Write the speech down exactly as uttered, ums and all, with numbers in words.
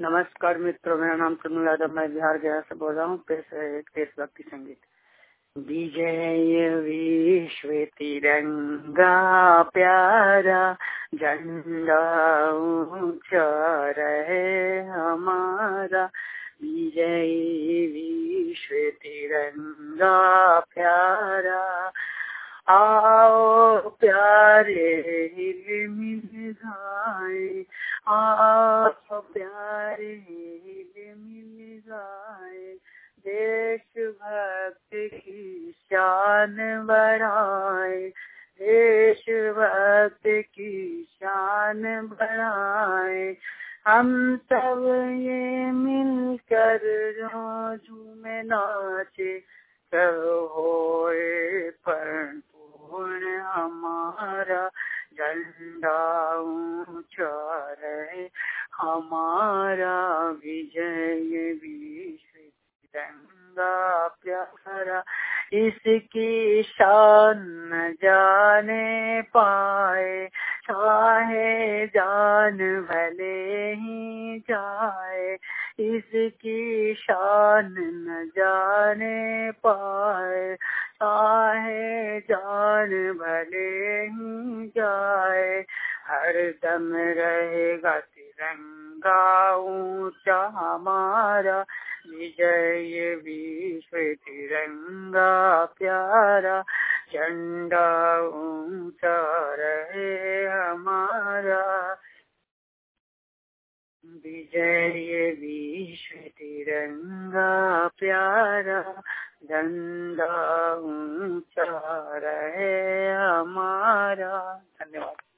नमस्कार मित्रों, मेरा नाम चंदू यादव, मैं बिहार गया से बोल रहा हूँ। पेश है एक देशभक्ति संगीत। विजय विश्व तिरंगा प्यारा, झंडा ऊंचा रहे हमारा। विजय विश्व तिरंगा प्यारा, आओ प्यारे मिल जाए, आओ प्यारे मिल जाए। देशभक्त की शान बढ़ाए, देशभक्त की शान बढ़ाए। हम सब ये मिलकर जो झूमे नाचे, सब होए पूर्ण हमारा। झंडा ऊंचा रहे हमारा, विजय विश्व तिरंगा प्यारा। इसकी शान न जाने पाए, चाहे जान भले ही जाए। इसकी शान न जाने पाए, चाहे जान भले ही जाए। हर दम रहेगा तिरंगा ऊंचा हमारा, विजय विश्व तिरंगा प्यारा। झंडा ऊंचा रहे हमारा, विजय विश्व तिरंगा प्यारा। झंडा ऊंचा रहे हमारा। धन्यवाद।